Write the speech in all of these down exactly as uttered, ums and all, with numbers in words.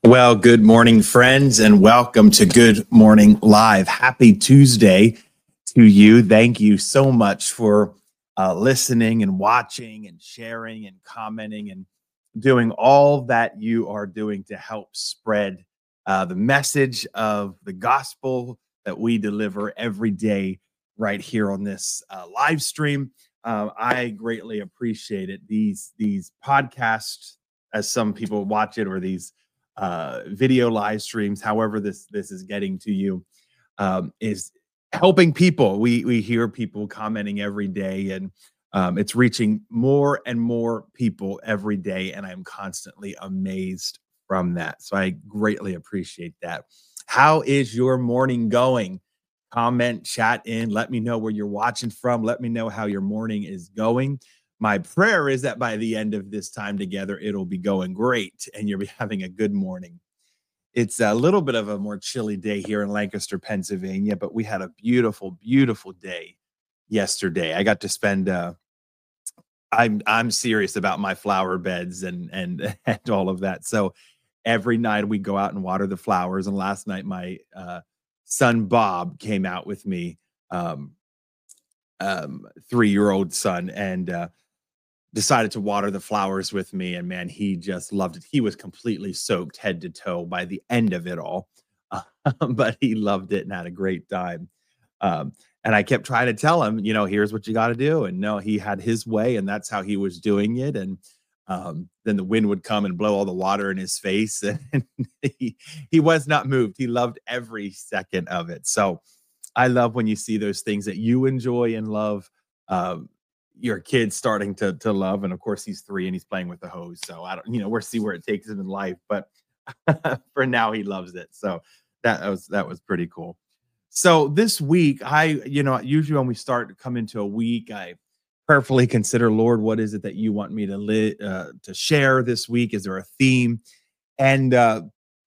Well, good morning, friends, and welcome to Good Morning Live. Happy Tuesday to you. Thank you so much for uh, listening and watching and sharing and commenting and doing all that you are doing to help spread uh, the message of the gospel that we deliver every day right here on this uh, live stream. Uh, I greatly appreciate it. These these podcasts, as some people watch it, or these uh, video live streams, however this this is getting to you, um, is helping people. We we hear people commenting every day, and um, it's reaching more and more people every day, and I'm constantly amazed from that. So I greatly appreciate that. How is your morning going? Comment, chat in, let me know where you're watching from. Let me know how your morning is going. My prayer is that by the end of this time together, it'll be going great and you'll be having a good morning. It's a little bit of a more chilly day here in Lancaster, Pennsylvania, but we had a beautiful, beautiful day yesterday. I got to spend uh I'm I'm serious about my flower beds and and and all of that. So every night we go out and water the flowers. And last night my uh son Bob came out with me, um um three-year-old son, and uh decided to water the flowers with me, and man, he just loved it. He was completely soaked head to toe by the end of it all, um, but he loved it and had a great time. Um, and I kept trying to tell him, you know, here's what you got to do. And no, he had his way, and that's how he was doing it. And um, then the wind would come and blow all the water in his face, and he he was not moved. He loved every second of it. So I love when you see those things that you enjoy and love. Um, your kid starting to to love, and of course he's three and he's playing with the hose. So I don't, you know, we'll see where it takes him in life, but for now he loves it. So that was that was pretty cool. So this week, I, you know, usually when we start to come into a week, I prayerfully consider, Lord, what is it that you want me to li- uh, to share this week? Is there a theme? And uh,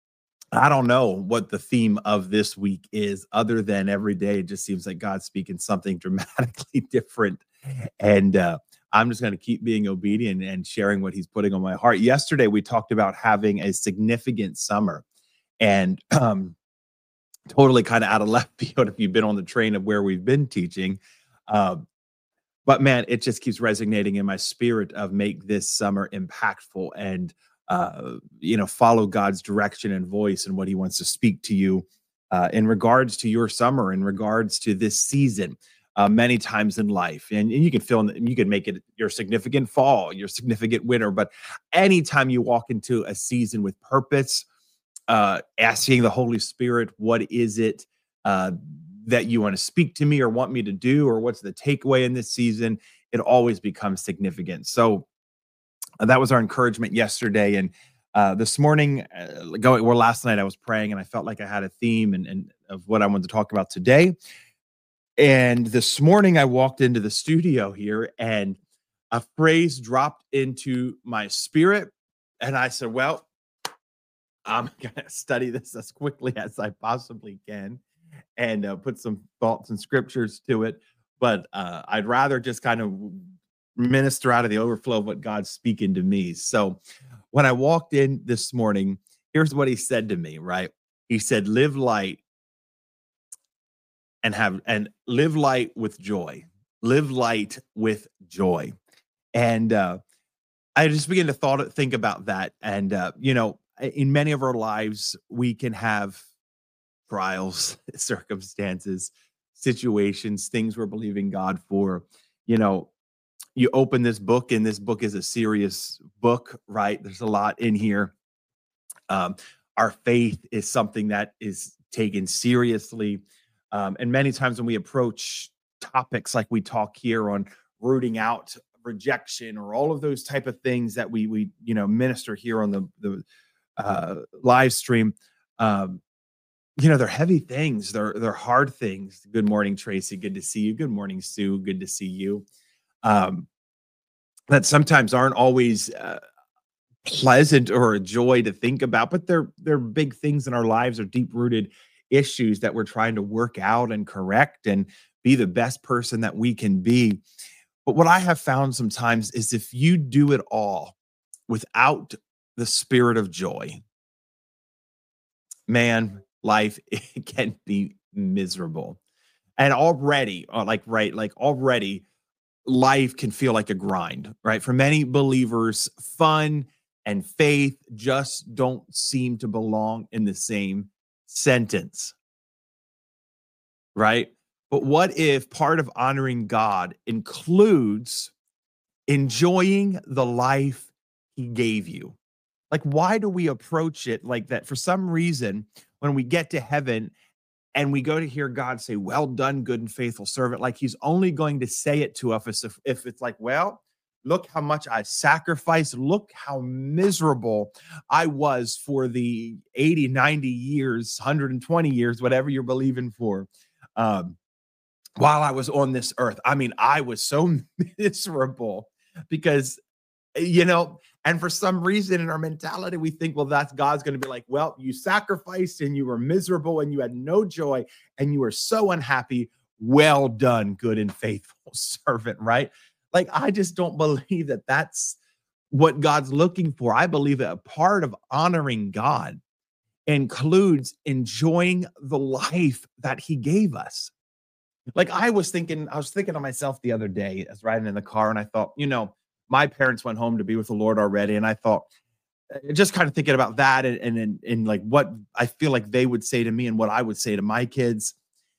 I don't know what the theme of this week is, other than every day it just seems like God's speaking something dramatically different. And uh, I'm just going to keep being obedient and sharing what He's putting on my heart. Yesterday, we talked about having a significant summer, and um, totally kind of out of left field if you've been on the train of where we've been teaching. Um, but man, it just keeps resonating in my spirit of make this summer impactful, and uh, you know, follow God's direction and voice and what He wants to speak to you uh, in regards to your summer, in regards to this season. Uh, many times in life, and, and you can feel, you can make it your significant fall, your significant winter, but anytime you walk into a season with purpose, uh, asking the Holy Spirit, what is it uh, that you want to speak to me or want me to do, or what's the takeaway in this season? It always becomes significant. So uh, that was our encouragement yesterday. And uh, this morning, uh, going well, last night I was praying and I felt like I had a theme and, and of what I wanted to talk about today. And this morning I walked into the studio here and a phrase dropped into my spirit. And I said, well, I'm gonna study this as quickly as I possibly can and uh, put some thoughts and scriptures to it. But uh, I'd rather just kind of minister out of the overflow of what God's speaking to me. So when I walked in this morning, here's what He said to me, right? He said, live light and have and live light with joy. Live light with joy. And uh I just began to thought think about that. And uh, you know, in many of our lives, we can have trials, circumstances, situations, things we're believing God for. You know, you open this book, and this book is a serious book, right? There's a lot in here. Um, our faith is something that is taken seriously. Um, and many times when we approach topics like we talk here on rooting out rejection, or all of those type of things that we we you know minister here on the the uh, live stream, um, you know, they're heavy things. They're they're hard things. Good morning, Tracy. Good to see you. Good morning, Sue. Good to see you. Um, that sometimes aren't always uh, pleasant or a joy to think about, but they're they're big things in our lives, are deep rooted issues that we're trying to work out and correct and be the best person that we can be. But what I have found sometimes is if you do it all without the spirit of joy, man, life it can be miserable. And already, uh, like, right, like already life can feel like a grind, right? For many believers, fun and faith just don't seem to belong in the same sentence, right? But what if part of honoring God includes enjoying the life he gave you? Like, why do we approach it like that? For some reason, when we get to heaven and we go to hear God say, "Well done, good and faithful servant," like he's only going to say it to us if, if it's like, well, look how much I sacrificed. Look how miserable I was for the eighty, ninety years, one hundred twenty years, whatever you're believing for, um, while I was on this earth. I mean, I was so miserable because you know, and for some reason in our mentality, we think, well, that's God's going to be like, well, you sacrificed and you were miserable and you had no joy and you were so unhappy. Well done, good and faithful servant, right? Like, I just don't believe that that's what God's looking for. I believe that a part of honoring God includes enjoying the life that he gave us. Like, I was thinking, I was thinking to myself the other day, I was riding in the car and I thought, you know, my parents went home to be with the Lord already. And I thought, uh, just kind of thinking about that and, and, and, and like what I feel like they would say to me and what I would say to my kids.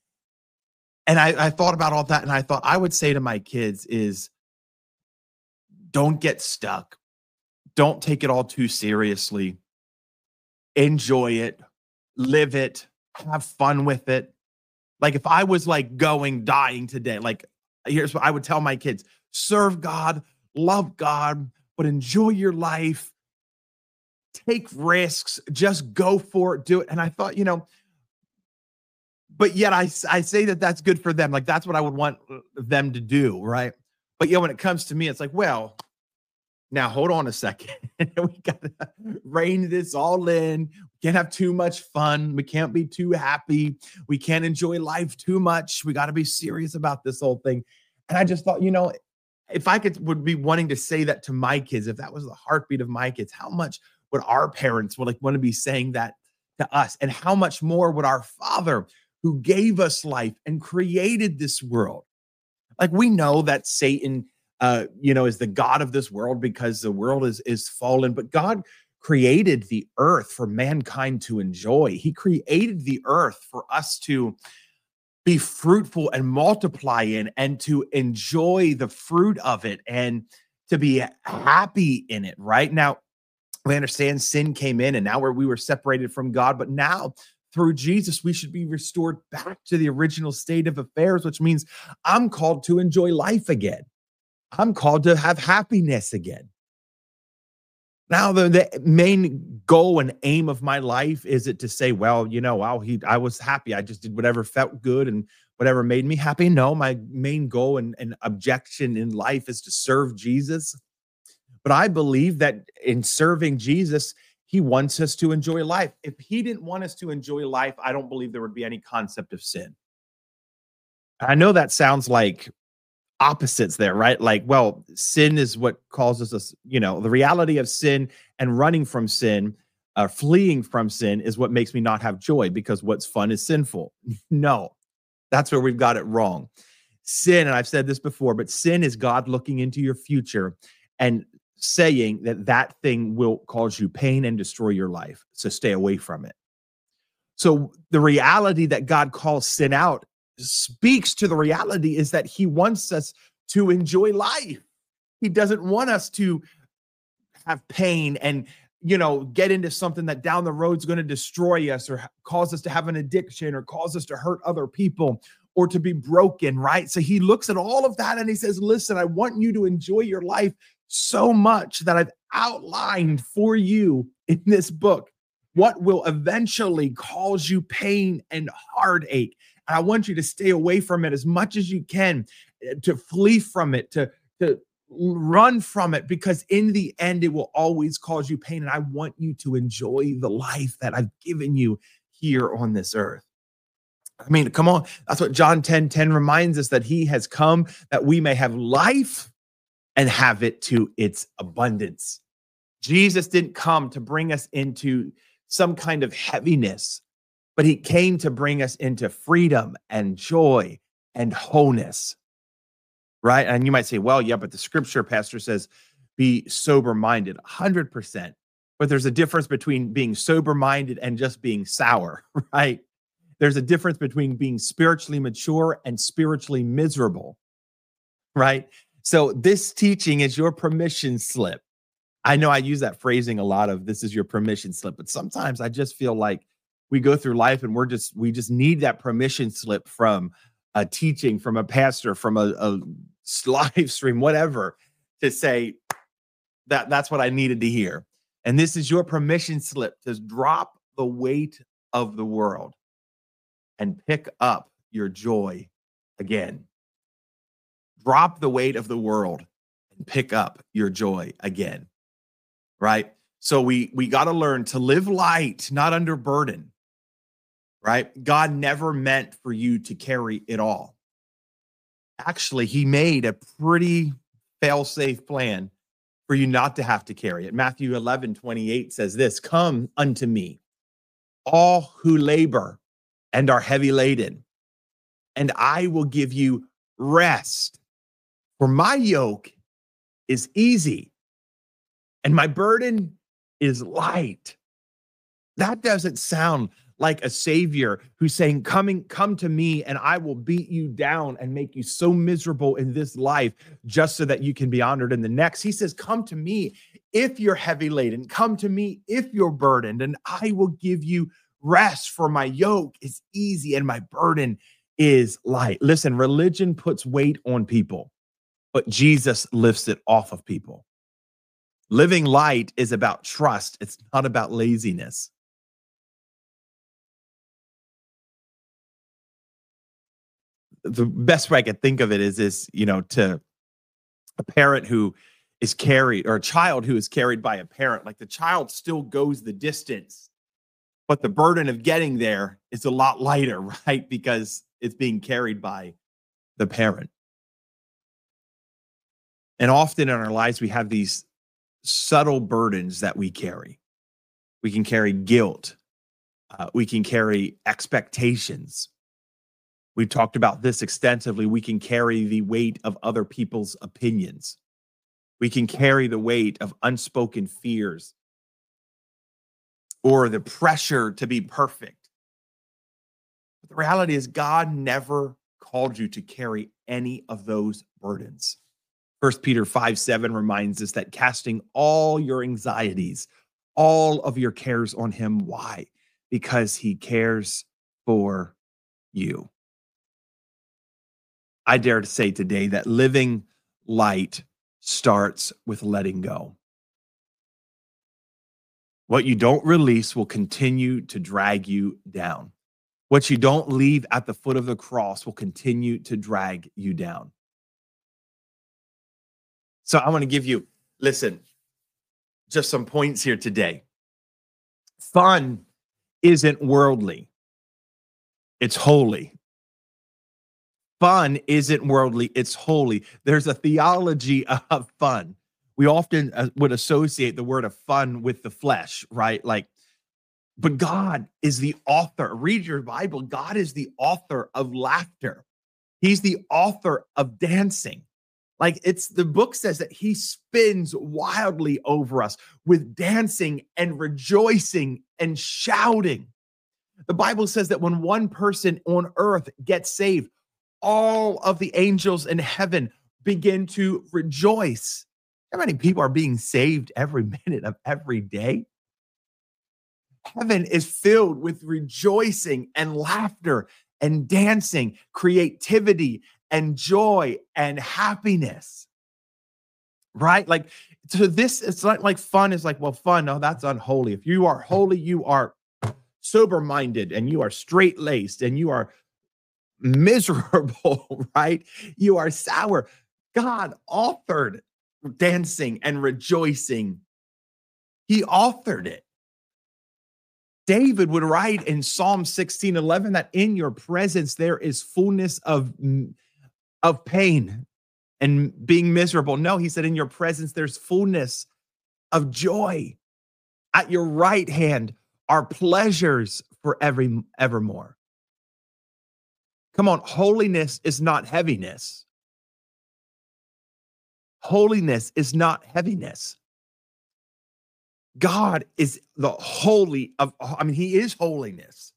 And I, I thought about all that. And I thought I would say to my kids is don't get stuck. Don't take it all too seriously. Enjoy it, live it, have fun with it. Like if I was like going, dying today, like here's what I would tell my kids: serve God, love God, but enjoy your life. Take risks, just go for it, do it. And I thought, you know, but yet I, I say that that's good for them. Like that's what I would want them to do, right? But yeah, when it comes to me, it's like, well, now hold on a second. We gotta rein this all in. We can't have too much fun. We can't be too happy. We can't enjoy life too much. We got to be serious about this whole thing. And I just thought, you know, if I could would be wanting to say that to my kids, if that was the heartbeat of my kids, how much would our parents would like want to be saying that to us? And how much more would our Father who gave us life and created this world? Like we know that Satan uh, you know, is the God of this world because the world is is fallen, but God created the earth for mankind to enjoy. He created the earth for us to be fruitful and multiply in and to enjoy the fruit of it and to be happy in it. Right now, we understand sin came in and now we're, we were separated from God, but now through Jesus, we should be restored back to the original state of affairs, which means I'm called to enjoy life again. I'm called to have happiness again. Now, the, the main goal and aim of my life is it to say, well, you know, wow, he, I was happy. I just did whatever felt good and whatever made me happy. No, my main goal and, and objection in life is to serve Jesus. But I believe that in serving Jesus, he wants us to enjoy life. If he didn't want us to enjoy life, I don't believe there would be any concept of sin. I know that sounds like opposites there, right? Like, well, sin is what causes us, you know, the reality of sin and running from sin, uh, fleeing from sin is what makes me not have joy because what's fun is sinful. No, that's where we've got it wrong. Sin, and I've said this before, but sin is God looking into your future and saying that that thing will cause you pain and destroy your life. So stay away from it. So the reality that God calls sin out speaks to the reality is that he wants us to enjoy life. He doesn't want us to have pain and, you know, get into something that down the road is going to destroy us or cause us to have an addiction or cause us to hurt other people or to be broken, right? So he looks at all of that and he says, listen, I want you to enjoy your life so much that I've outlined for you in this book what will eventually cause you pain and heartache. And I want you to stay away from it as much as you can, to flee from it, to, to run from it, because in the end, it will always cause you pain. And I want you to enjoy the life that I've given you here on this earth. I mean, come on. That's what John ten ten reminds us, that he has come that we may have life and have it to its abundance. Jesus didn't come to bring us into some kind of heaviness, but he came to bring us into freedom and joy and wholeness, right? And you might say, well, yeah, but the scripture, pastor, says be sober-minded, one hundred percent. But there's a difference between being sober-minded and just being sour, right? There's a difference between being spiritually mature and spiritually miserable, right? So this teaching is your permission slip. I know I use that phrasing a lot of this is your permission slip, but sometimes I just feel like we go through life and we're just, we just need that permission slip from a teaching, from a pastor, from a, a live stream, whatever, to say that that's what I needed to hear. And this is your permission slip to drop the weight of the world and pick up your joy again. Drop the weight of the world and pick up your joy again, right? So we we got to learn to live light, not under burden, right? God never meant for you to carry it all. Actually, he made a pretty fail-safe plan for you not to have to carry it. Matthew eleven twenty-eight says this, come unto me, all who labor and are heavy laden, and I will give you rest. For my yoke is easy and my burden is light. That doesn't sound like a savior who's saying, coming, come to me and I will beat you down and make you so miserable in this life just so that you can be honored in the next. He says, come to me if you're heavy laden, come to me if you're burdened, and I will give you rest, for my yoke is easy and my burden is light. Listen, religion puts weight on people, but Jesus lifts it off of people. Living light is about trust. It's not about laziness. The best way I could think of it is this, you know, to a parent who is carried, or a child who is carried by a parent, like the child still goes the distance, but the burden of getting there is a lot lighter, right? Because it's being carried by the parent. And often in our lives, we have these subtle burdens that we carry. We can carry guilt. Uh, we can carry expectations. We've talked about this extensively. We can carry the weight of other people's opinions. We can carry the weight of unspoken fears or the pressure to be perfect. But the reality is God never called you to carry any of those burdens. First Peter five seven reminds us that casting all your anxieties, all of your cares on him. Why? Because he cares for you. I dare to say today that living light starts with letting go. What you don't release will continue to drag you down. What you don't leave at the foot of the cross will continue to drag you down. So I want to give you, listen, just some points here today. Fun isn't worldly. It's holy. Fun isn't worldly, it's holy. There's a theology of fun. We often uh, would associate the word of fun with the flesh, right? Like, but God is the author. Read your Bible. God is the author of laughter. He's the author of dancing. Like, it's the book says that he spins wildly over us with dancing and rejoicing and shouting. The Bible says that when one person on earth gets saved, all of the angels in heaven begin to rejoice. How many people are being saved every minute of every day? Heaven is filled with rejoicing and laughter and dancing, creativity and joy and happiness, right? Like, to this, it's not like fun is like, well, fun, no, that's unholy. If you are holy, you are sober-minded and you are straight-laced and you are miserable, right? You are sour. God authored dancing and rejoicing. He authored it. David would write in Psalm sixteen eleven that in your presence there is fullness of, of pain and being miserable. No, he said in your presence there's fullness of joy. At your right hand our pleasures for every evermore. Come on, holiness is not heaviness. Holiness is not heaviness. God is the holy of, I mean, he is holiness.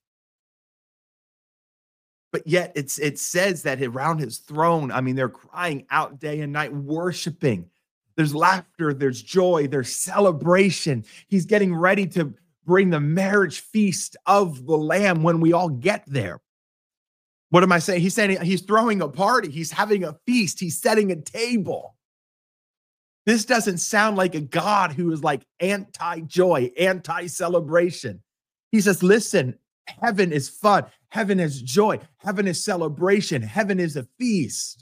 But yet it's it says that around his throne, I mean, they're crying out day and night, worshiping. There's laughter, there's joy, there's celebration. He's getting ready to bring the marriage feast of the Lamb when we all get there. What am I saying? He's saying he's throwing a party. He's having a feast. He's setting a table. This doesn't sound like a God who is like anti-joy, anti-celebration. He says, listen, heaven is fun. Heaven is joy. Heaven is celebration. Heaven is a feast.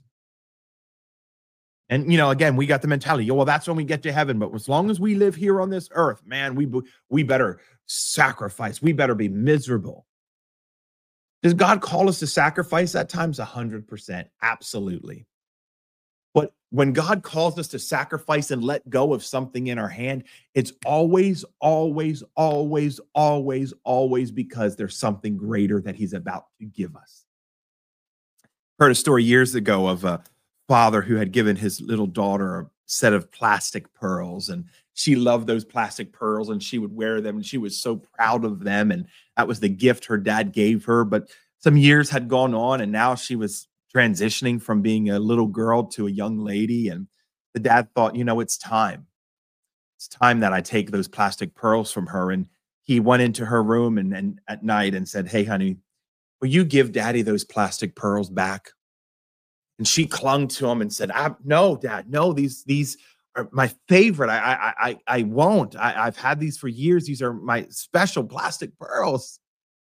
And, you know, again, we got the mentality, well, that's when we get to heaven. But as long as we live here on this earth, man, we, we better sacrifice. We better be miserable. Does God call us to sacrifice at times? one hundred percent. Absolutely. But when God calls us to sacrifice and let go of something in our hand, it's always, always, always, always, always because there's something greater that he's about to give us. Heard a story years ago of a father who had given his little daughter a set of plastic pearls, and she loved those plastic pearls and she would wear them and she was so proud of them. And that was the gift her dad gave her. But some years had gone on and now she was transitioning from being a little girl to a young lady. And the dad thought, you know, it's time. It's time that I take those plastic pearls from her. And he went into her room and, and at night and said, hey, honey, will you give daddy those plastic pearls back? And she clung to him and said, I, no, dad, no, these, these are my favorite. I, I, I, I won't. I, I've had these for years. These are my special plastic pearls.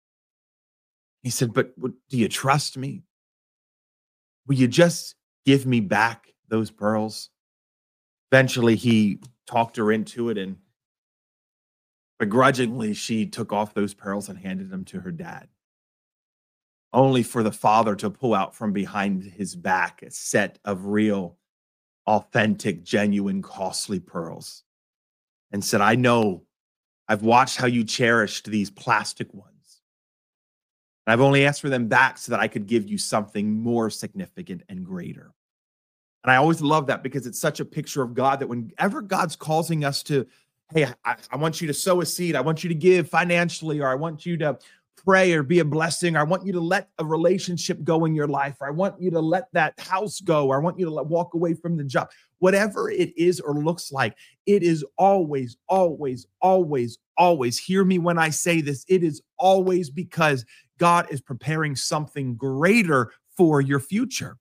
He said, but do you trust me? Will you just give me back those pearls? Eventually, he talked her into it, and begrudgingly, she took off those pearls and handed them to her dad, only for the father to pull out from behind his back a set of real, authentic, genuine, costly pearls and said, I know, I've watched how you cherished these plastic ones. And I've only asked for them back so that I could give you something more significant and greater. And I always love that because it's such a picture of God that whenever God's causing us to, hey, I, I want you to sow a seed, I want you to give financially, or I want you to pray or be a blessing, or I want you to let a relationship go in your life, or I want you to let that house go, or I want you to let, walk away from the job. Whatever it is or looks like, it is always, always, always, always, hear me when I say this, it is always because God is preparing something greater for your future.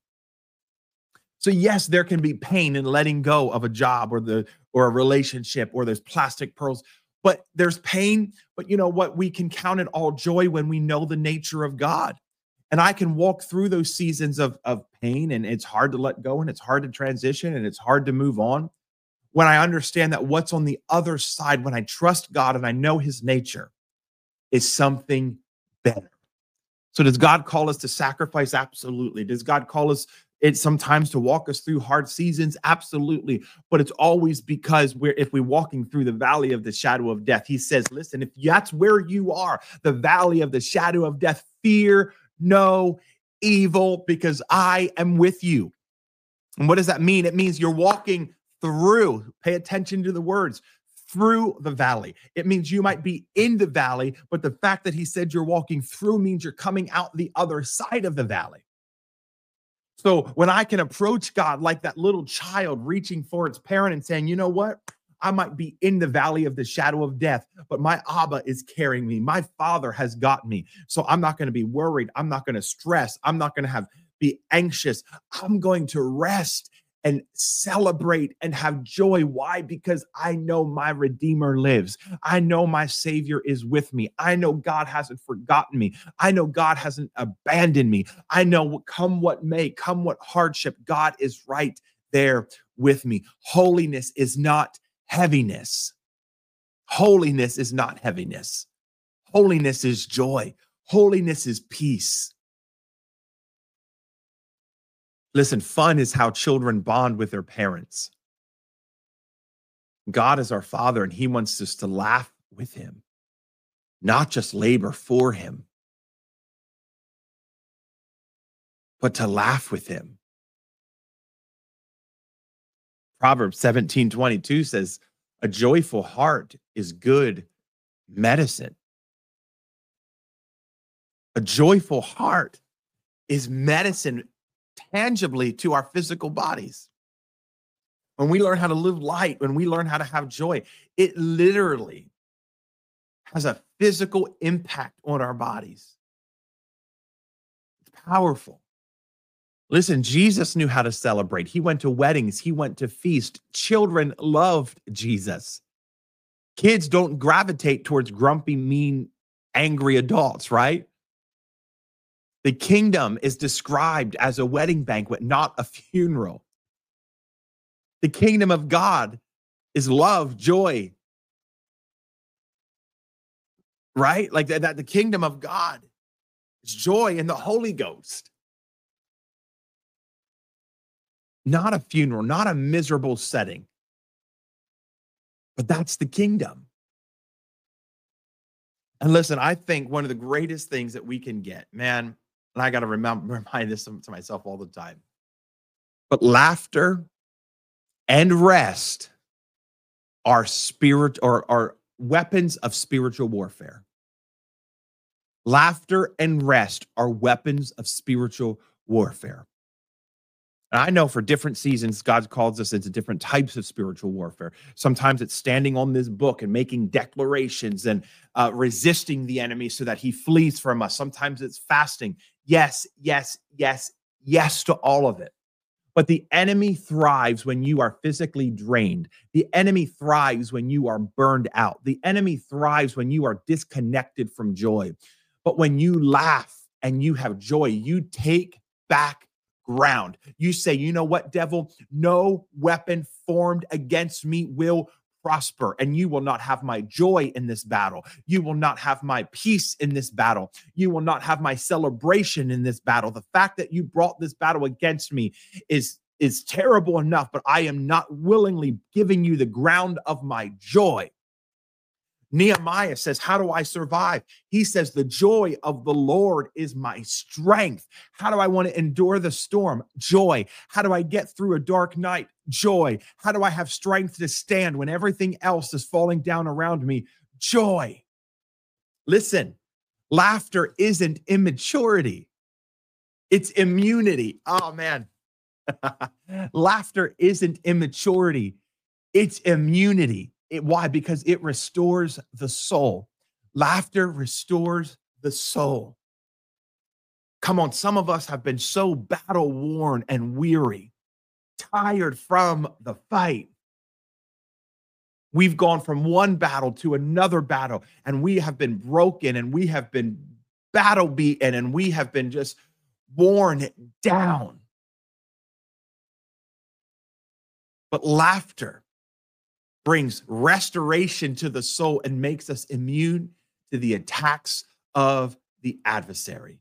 So yes, there can be pain in letting go of a job or the or a relationship or those plastic pearls, but there's pain. But you know what? We can count it all joy when we know the nature of God. And I can walk through those seasons of, of pain, and it's hard to let go, and it's hard to transition, and it's hard to move on. When I understand that what's on the other side, when I trust God and I know his nature, is something better. So does God call us to sacrifice? Absolutely. Does God call us it sometimes to walk us through hard seasons? Absolutely. But it's always because we're, if we're walking through the valley of the shadow of death, he says, listen, if that's where you are, the valley of the shadow of death, fear no evil because I am with you. And what does that mean? It means you're walking through, pay attention to the words, through the valley. It means you might be in the valley, but the fact that he said you're walking through means you're coming out the other side of the valley. So when I can approach God like that little child reaching for its parent and saying, you know what? I might be in the valley of the shadow of death, but my Abba is carrying me. My Father has got me. So I'm not going to be worried. I'm not going to stress. I'm not going to have be anxious. I'm going to rest and celebrate and have joy. Why? Because I know my Redeemer lives. I know my Savior is with me. I know God hasn't forgotten me. I know God hasn't abandoned me. I know come what may, come what hardship, God is right there with me. Holiness is not heaviness. Holiness is not heaviness. Holiness is joy. Holiness is peace. Listen, fun is how children bond with their parents. God is our Father, and he wants us to laugh with him. not just labor for him, but to laugh with him. Proverbs seventeen twenty-two says, a joyful heart is good medicine. A joyful heart is medicine tangibly to our physical bodies. When we learn how to live light, when we learn how to have joy, it literally has a physical impact on our bodies. It's powerful. Listen, Jesus knew how to celebrate. He went to weddings. He went to feasts. Children loved Jesus. Kids don't gravitate towards grumpy, mean, angry adults, right? The kingdom is described as a wedding banquet, not a funeral. The kingdom of God is love, joy, right? Like that, that the kingdom of God is joy in the Holy Ghost. Not a funeral, not a miserable setting, but that's the kingdom. And listen, I think one of the greatest things that we can get, man, and I got to remember, remind this to myself all the time, but laughter and rest are spirit or are weapons of spiritual warfare. Laughter and rest are weapons of spiritual warfare. And I know for different seasons, God calls us into different types of spiritual warfare. Sometimes it's standing on this book and making declarations and uh, resisting the enemy so that he flees from us. Sometimes it's fasting. Yes, yes, yes, yes to all of it. But the enemy thrives when you are physically drained. The enemy thrives when you are burned out. The enemy thrives when you are disconnected from joy. But when you laugh and you have joy, you take back ground. You say, you know what, devil? No weapon formed against me will prosper, and you will not have my joy in this battle. You will not have my peace in this battle. You will not have my celebration in this battle. The fact that you brought this battle against me is, is terrible enough, but I am not willingly giving you the ground of my joy. Nehemiah says, how do I survive? He says, the joy of the Lord is my strength. How do I want to endure the storm? Joy. How do I get through a dark night? Joy. How do I have strength to stand when everything else is falling down around me? Joy. Listen, laughter isn't immaturity. It's immunity. Oh, man. Laughter isn't immaturity. It's immunity. It, why? Because it restores the soul. Laughter restores the soul. Come on, some of us have been so battle worn and weary, tired from the fight. We've gone from one battle to another battle, and we have been broken, and we have been battle beaten, and we have been just worn down. But laughter brings restoration to the soul and makes us immune to the attacks of the adversary.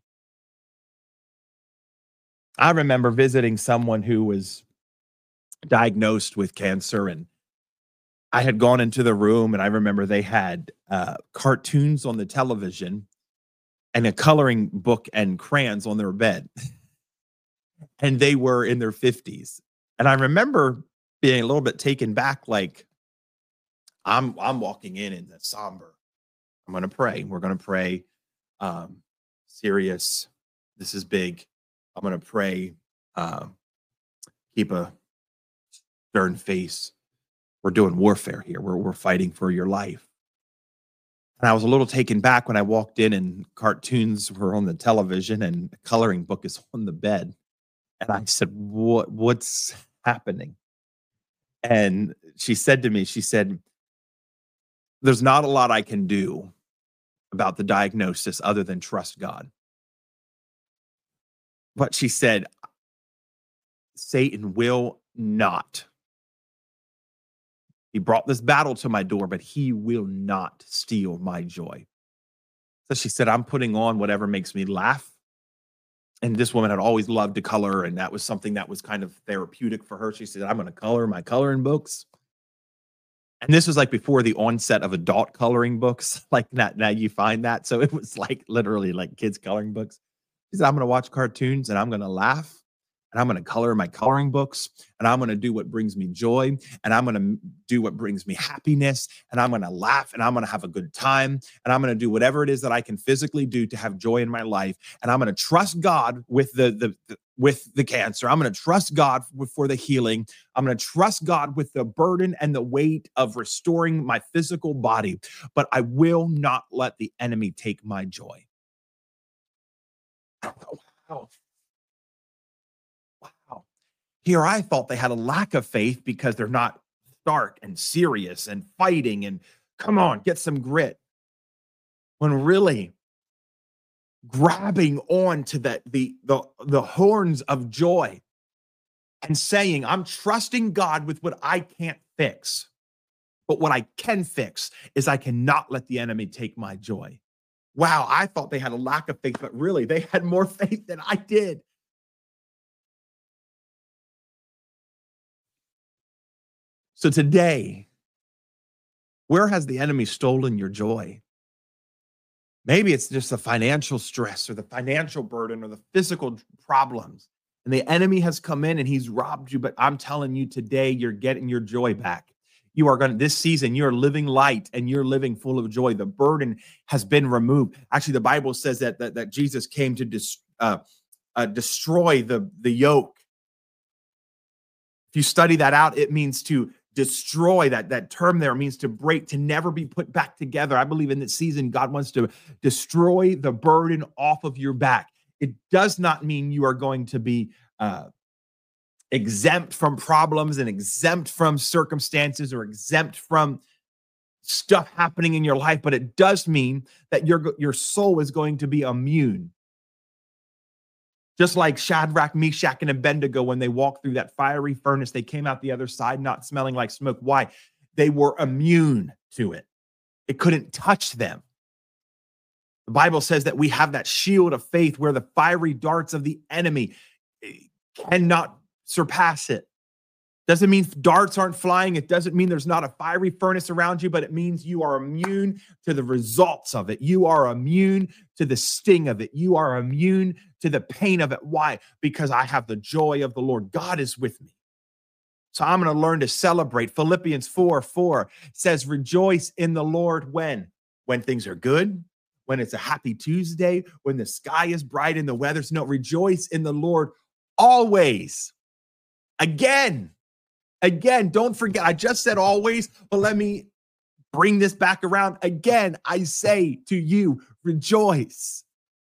I remember visiting someone who was diagnosed with cancer, and I had gone into the room, and I remember they had uh, cartoons on the television and a coloring book and crayons on their bed. And they were in their fifties. And I remember being a little bit taken back, like, I'm I'm walking in in the somber. I'm going to pray. We're going to pray um, serious. This is big. I'm going to pray. Um, keep a stern face. We're doing warfare here. We're, we're fighting for your life. And I was a little taken back when I walked in and cartoons were on the television and the coloring book is on the bed. And I said, what, what's happening? And she said to me, she said, there's not a lot I can do about the diagnosis other than trust God. But she said, Satan will not. He brought this battle to my door, but he will not steal my joy. So she said, I'm putting on whatever makes me laugh. And this woman had always loved to color, and that was something that was kind of therapeutic for her. She said, I'm going to color my coloring books. And this was like before the onset of adult coloring books. Like now, now you find that. So it was like literally like kids coloring books. He said, I'm going to watch cartoons and I'm going to laugh and I'm going to color my coloring books and I'm going to do what brings me joy and I'm going to do what brings me happiness and I'm going to laugh and I'm going to have a good time and I'm going to do whatever it is that I can physically do to have joy in my life. And I'm going to trust God with the, the, the with the cancer. I'm going to trust God for the healing. I'm going to trust God with the burden and the weight of restoring my physical body, but I will not let the enemy take my joy. Wow. Wow. Here I thought they had a lack of faith because they're not stark and serious and fighting and come on, get some grit. When really grabbing on to the, the, the, the horns of joy and saying, I'm trusting God with what I can't fix. But what I can fix is I cannot let the enemy take my joy. Wow, I thought they had a lack of faith, but really they had more faith than I did. So today, where has the enemy stolen your joy? Maybe it's just the financial stress or the financial burden or the physical problems. And the enemy has come in and he's robbed you. But I'm telling you today, you're getting your joy back. You are going to, this season, you're living light and you're living full of joy. The burden has been removed. Actually, the Bible says that, that, that Jesus came to dis, uh, uh, destroy the, the yoke. If you study that out, it means to destroy. That, that term there means to break, to never be put back together. I believe in this season, God wants to destroy the burden off of your back. It does not mean you are going to be uh, exempt from problems and exempt from circumstances or exempt from stuff happening in your life, but it does mean that your, your soul is going to be immune. Just like Shadrach, Meshach, and Abednego, when they walked through that fiery furnace, they came out the other side not smelling like smoke. Why? They were immune to it. It couldn't touch them. The Bible says that we have that shield of faith where the fiery darts of the enemy cannot surpass it. Doesn't mean darts aren't flying. It doesn't mean there's not a fiery furnace around you, but it means you are immune to the results of it. You are immune to the sting of it. You are immune to the pain of it. Why? Because I have the joy of the Lord. God is with me. So I'm going to learn to celebrate. Philippians four four says, rejoice in the Lord when? When things are good, when it's a happy Tuesday, when the sky is bright and the weather's no, rejoice in the Lord always. Again, again, don't forget, I just said always, but let me bring this back around. Again, I say to you, rejoice.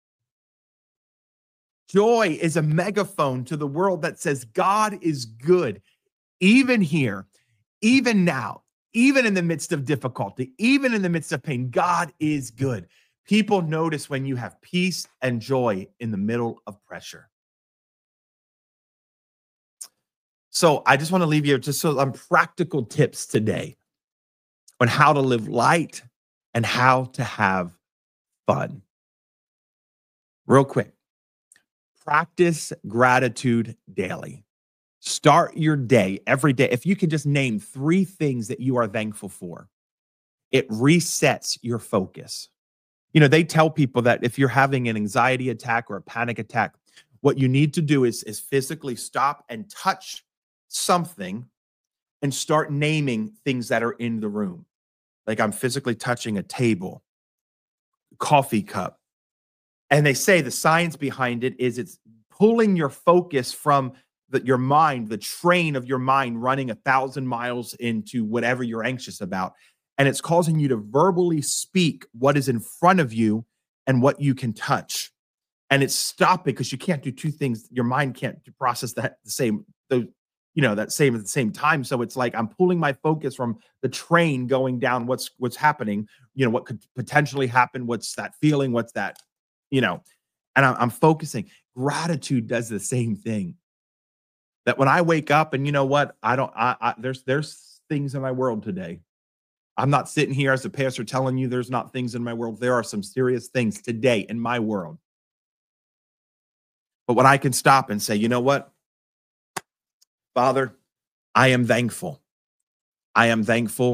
Joy is a megaphone to the world that says God is good, even here, even now, even in the midst of difficulty, even in the midst of pain. God is good. People notice when you have peace and joy in the middle of pressure. So I just want to leave you just some practical tips today on how to live light and how to have fun. Real quick, practice gratitude daily. Start your day every day. If you can just name three things that you are thankful for, it resets your focus. You know, they tell people that if you're having an anxiety attack or a panic attack, what you need to do is, is physically stop and touch something and start naming things that are in the room. Like I'm physically touching a table, coffee cup. And they say the science behind it is it's pulling your focus from the, your mind, the train of your mind running a thousand miles into whatever you're anxious about. And it's causing you to verbally speak what is in front of you and what you can touch. And it's stopping because you can't do two things. Your mind can't process that the same, the, you know, that same at the same time. So it's like I'm pulling my focus from the train going down what's what's happening, you know, what could potentially happen, what's that feeling, what's that, you know, and I'm, I'm focusing. Gratitude does the same thing. That when I wake up and you know what, I don't, I, I there's there's things in my world today. I'm not sitting here as a pastor telling you there's not things in my world. There are some serious things today in my world. But when I can stop and say, you know what, Father, I am thankful. I am thankful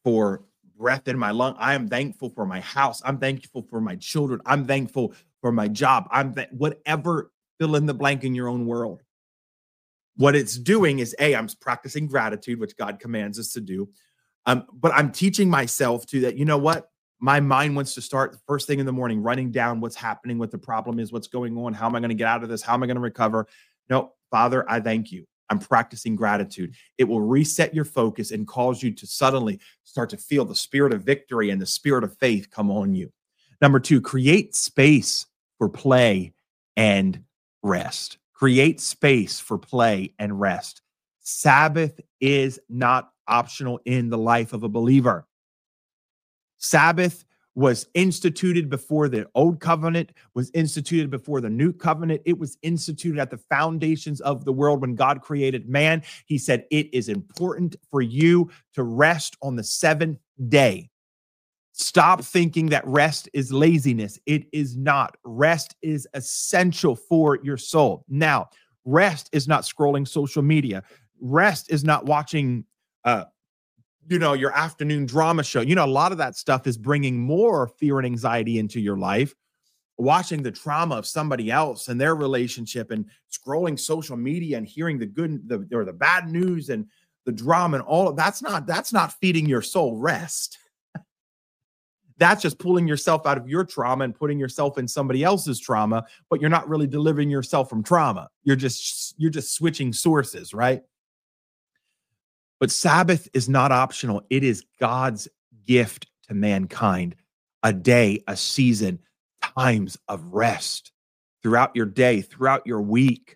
for breath in my lung. I am thankful for my house. I'm thankful for my children. I'm thankful for my job. I'm th- whatever, fill in the blank in your own world. What it's doing is, A, I'm practicing gratitude, which God commands us to do. Um, but I'm teaching myself to that, you know what? My mind wants to start the first thing in the morning, writing down what's happening, what the problem is, what's going on, how am I going to get out of this? How am I going to recover? No, Father, I thank you. I'm practicing gratitude. It will reset your focus and cause you to suddenly start to feel the spirit of victory and the spirit of faith come on you. Number two, create space for play and rest. Create space for play and rest. Sabbath is not optional in the life of a believer. Sabbath was instituted before the old covenant, was instituted before the new covenant. It was instituted at the foundations of the world when God created man. He said, it is important for you to rest on the seventh day. Stop thinking that rest is laziness. It is not. Rest is essential for your soul. Now, rest is not scrolling social media. Rest is not watching uh, you know, your afternoon drama show. You know, a lot of that stuff is bringing more fear and anxiety into your life. Watching the trauma of somebody else and their relationship and scrolling social media and hearing the good, the, or the bad news and the drama and all of that's not, that's not feeding your soul rest. That's just pulling yourself out of your trauma and putting yourself in somebody else's trauma, but you're not really delivering yourself from trauma. You're just, you're just switching sources, right? But Sabbath is not optional. It is God's gift to mankind. A day, a season, times of rest throughout your day, throughout your week.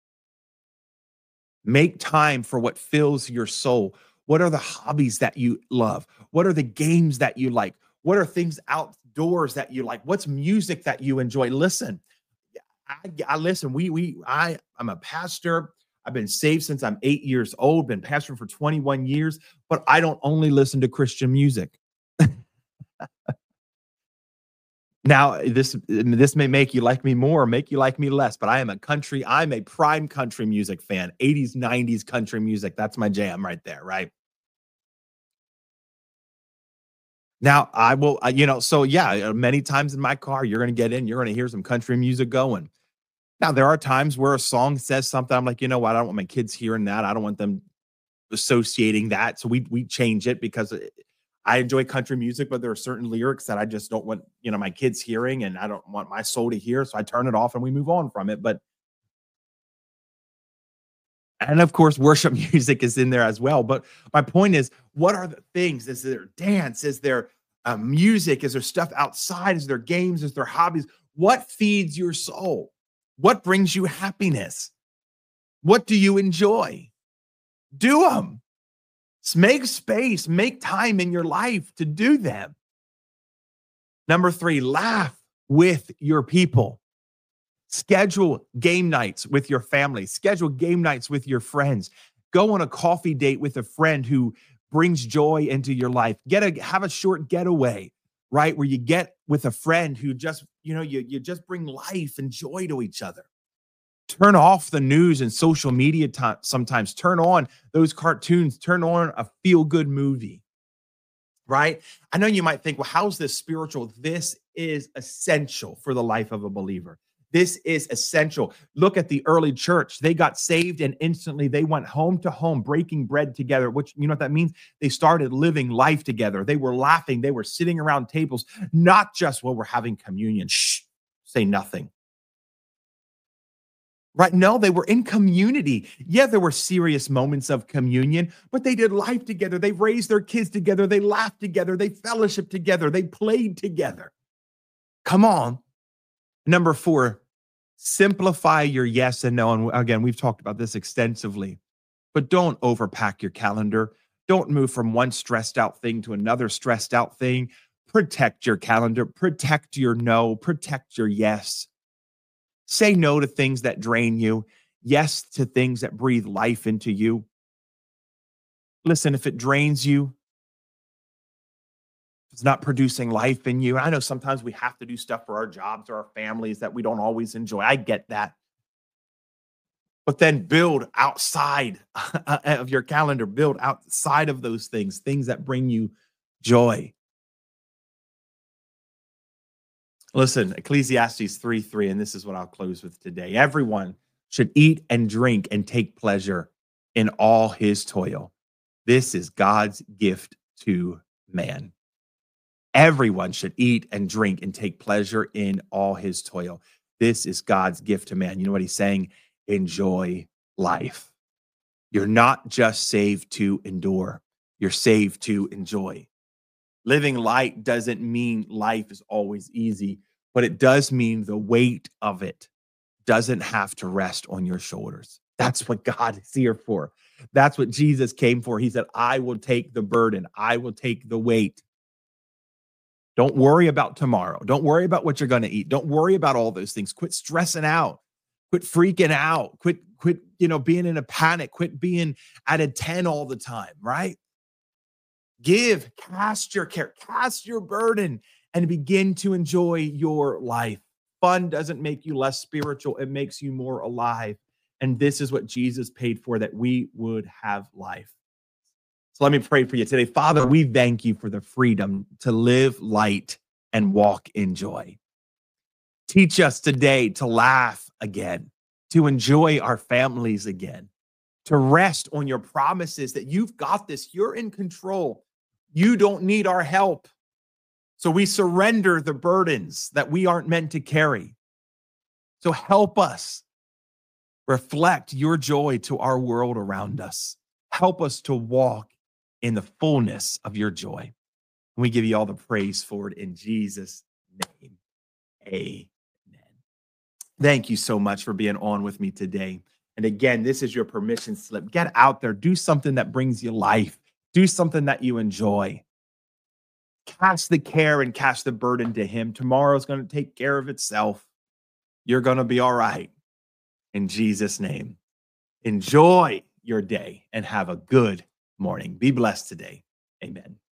Make time for what fills your soul. What are the hobbies that you love? What are the games that you like? What are things outdoors that you like? What's music that you enjoy? Listen, I, I listen, we, we, I, I'm a pastor. I've been saved since I'm eight years old, been pastoring for twenty-one years, but I don't only listen to Christian music. Now, this, this may make you like me more or make you like me less, but I am a country, I'm a prime country music fan, eighties, nineties country music. That's my jam right there, right? Now, I will, uh, you know, so yeah, many times in my car, you're going to get in, you're going to hear some country music going. Now, there are times where a song says something, I'm like, you know what? I don't want my kids hearing that. I don't want them associating that. So we we change it because it- I enjoy country music, but there are certain lyrics that I just don't want, you know, my kids hearing and I don't want my soul to hear. So I turn it off and we move on from it. But, and of course, worship music is in there as well. But my point is, what are the things? Is there dance? Is there uh, music? Is there stuff outside? Is there games? Is there hobbies? What feeds your soul? What brings you happiness? What do you enjoy? Do them. Make space, make time in your life to do them. Number three, laugh with your people. Schedule game nights with your family. Schedule game nights with your friends. Go on a coffee date with a friend who brings joy into your life. Get a have a short getaway, right? Where you get with a friend who just, you know, you, you just bring life and joy to each other. Turn off the news and social media time sometimes. Turn on those cartoons. Turn on a feel-good movie, right? I know you might think, well, how's this spiritual? This is essential for the life of a believer. This is essential. Look at the early church. They got saved and instantly they went home to home, breaking bread together, which, you know what that means? They started living life together. They were laughing. They were sitting around tables, not just while we're having communion. Shh, say nothing. Right? No, they were in community. Yeah, there were serious moments of communion, but they did life together. They raised their kids together. They laughed together. They fellowshiped together. They played together. Come on. Number four, simplify your yes and no. And again, we've talked about this extensively, but don't overpack your calendar. Don't move from one stressed out thing to another stressed out thing. Protect your calendar. Protect your no. Protect your yes. Say no to things that drain you. Yes to things that breathe life into you. Listen, if it drains you, it's not producing life in you. I know sometimes we have to do stuff for our jobs or our families that we don't always enjoy. I get that. But then build outside of your calendar, build outside of those things, things that bring you joy. Listen, Ecclesiastes three three, and this is what I'll close with today. Everyone should eat and drink and take pleasure in all his toil. This is God's gift to man. Everyone should eat and drink and take pleasure in all his toil. This is God's gift to man. You know what he's saying? Enjoy life. You're not just saved to endure, you're saved to enjoy. Living light doesn't mean life is always easy, but it does mean the weight of it doesn't have to rest on your shoulders. That's what God is here for. That's what Jesus came for. He said, I will take the burden. I will take the weight. Don't worry about tomorrow. Don't worry about what you're going to eat. Don't worry about all those things. Quit stressing out. Quit freaking out. Quit, quit, you know, being in a panic. Quit being at a ten all the time, right? Give, cast your care, cast your burden, and begin to enjoy your life. Fun doesn't make you less spiritual. It makes you more alive. And this is what Jesus paid for, that we would have life. So let me pray for you today. Father, we thank you for the freedom to live light and walk in joy. Teach us today to laugh again, to enjoy our families again, to rest on your promises that you've got this. You're in control. You don't need our help. So we surrender the burdens that we aren't meant to carry. So help us reflect your joy to our world around us. Help us to walk in the fullness of your joy. And we give you all the praise for it in Jesus' name. Amen. Thank you so much for being on with me today. And again, this is your permission slip. Get out there. Do something that brings you life. Do something that you enjoy. Cast the care and cast the burden to him. Tomorrow's going to take care of itself. You're going to be all right. In Jesus' name. Enjoy your day and have a good morning. Be blessed today. Amen.